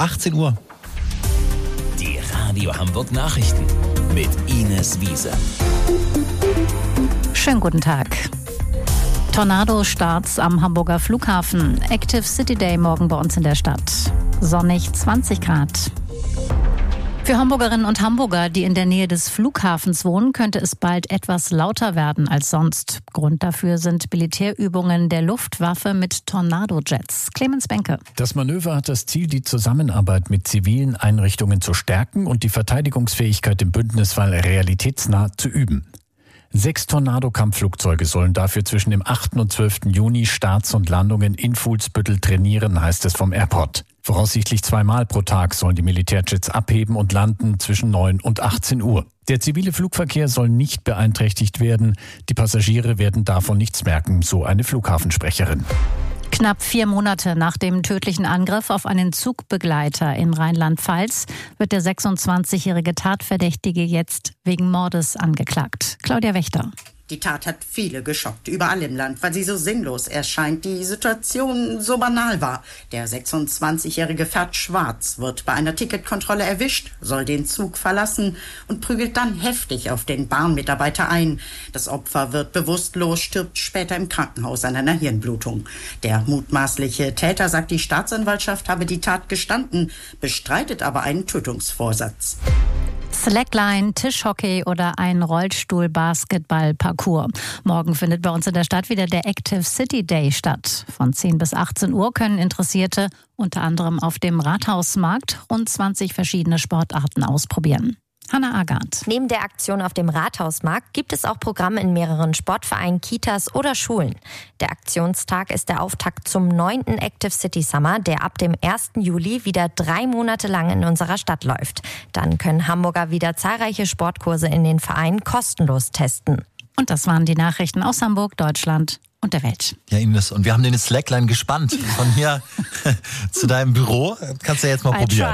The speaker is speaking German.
18 Uhr. Die Radio Hamburg Nachrichten mit Ines Wiese. Schönen guten Tag. Tornado-Starts am Hamburger Flughafen. Active City Day morgen bei uns in der Stadt. Sonnig 20 Grad. Für Hamburgerinnen und Hamburger, die in der Nähe des Flughafens wohnen, könnte es bald etwas lauter werden als sonst. Grund dafür sind Militärübungen der Luftwaffe mit Tornado-Jets. Clemens Benke. Das Manöver hat das Ziel, die Zusammenarbeit mit zivilen Einrichtungen zu stärken und die Verteidigungsfähigkeit im Bündnisfall realitätsnah zu üben. 6 Tornado-Kampfflugzeuge sollen dafür zwischen dem 8. und 12. Juni Starts und Landungen in Fuhlsbüttel trainieren, heißt es vom Airport. Voraussichtlich 2-mal pro Tag sollen die Militärjets abheben und landen zwischen 9 und 18 Uhr. Der zivile Flugverkehr soll nicht beeinträchtigt werden. Die Passagiere werden davon nichts merken, so eine Flughafensprecherin. Knapp 4 Monate nach dem tödlichen Angriff auf einen Zugbegleiter in Rheinland-Pfalz wird der 26-jährige Tatverdächtige jetzt wegen Mordes angeklagt. Claudia Wächter. Die Tat hat viele geschockt, überall im Land, weil sie so sinnlos erscheint, die Situation so banal war. Der 26-jährige fährt schwarz, wird bei einer Ticketkontrolle erwischt, soll den Zug verlassen und prügelt dann heftig auf den Bahnmitarbeiter ein. Das Opfer wird bewusstlos, stirbt später im Krankenhaus an einer Hirnblutung. Der mutmaßliche Täter sagt, die Staatsanwaltschaft habe die Tat gestanden, bestreitet aber einen Tötungsvorsatz. Slackline, Tischhockey oder ein Rollstuhl-Basketball-Parcours. Morgen findet bei uns in der Stadt wieder der Active City Day statt. Von 10 bis 18 Uhr können Interessierte unter anderem auf dem Rathausmarkt rund 20 verschiedene Sportarten ausprobieren. Hannah Agard. Neben der Aktion auf dem Rathausmarkt gibt es auch Programme in mehreren Sportvereinen, Kitas oder Schulen. Der Aktionstag ist der Auftakt zum 9. Active City Summer, der ab dem 1. Juli wieder 3 Monate lang in unserer Stadt läuft. Dann können Hamburger wieder zahlreiche Sportkurse in den Vereinen kostenlos testen. Und das waren die Nachrichten aus Hamburg, Deutschland und der Welt. Ja, Ines, und wir haben den Slackline gespannt. Von hier zu deinem Büro. Kannst du ja jetzt mal probieren.